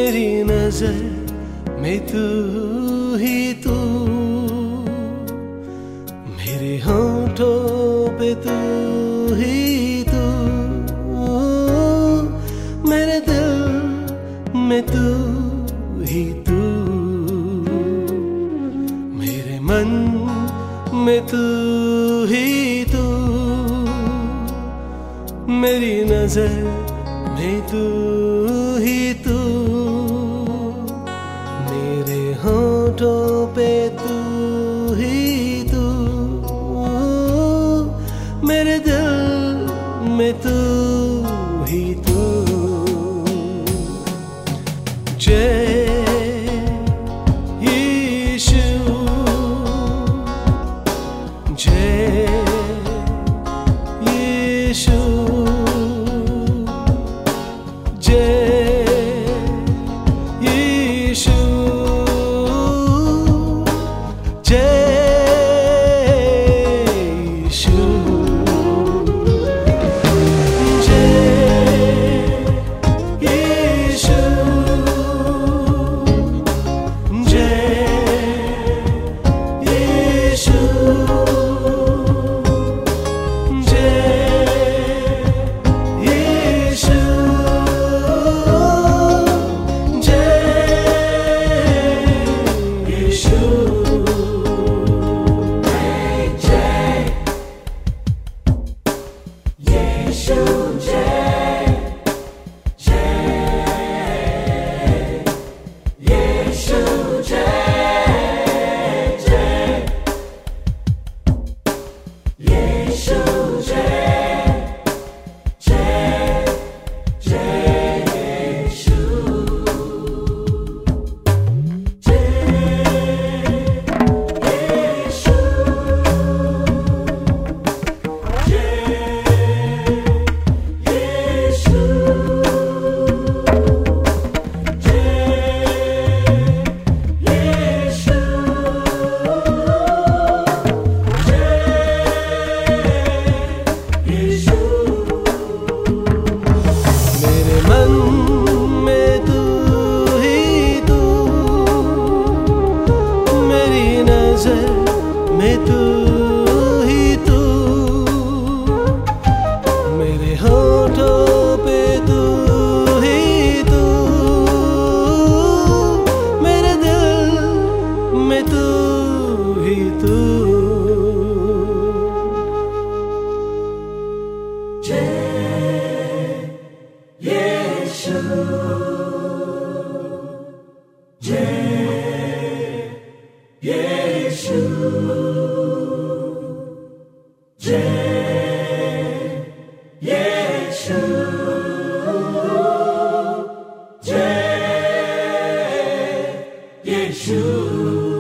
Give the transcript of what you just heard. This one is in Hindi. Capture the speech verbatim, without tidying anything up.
मेरी नजर में तू ही तू, मेरे होठों पे तू ही तू, मेरे दिल में तू ही तू, मेरे मन में तू ही तू, मेरी नजर में तू ही तू, मेरे होठों पे तू ही तू, मेरे दिल में तू ही तू। जय यीशु, जय यीशु, में तू ही तू, मेरे होठों पे तू ही तू, मेरे दिल में तू ही तू। जय यीशु, जय यीशु, जय यीशु, जय यीशु।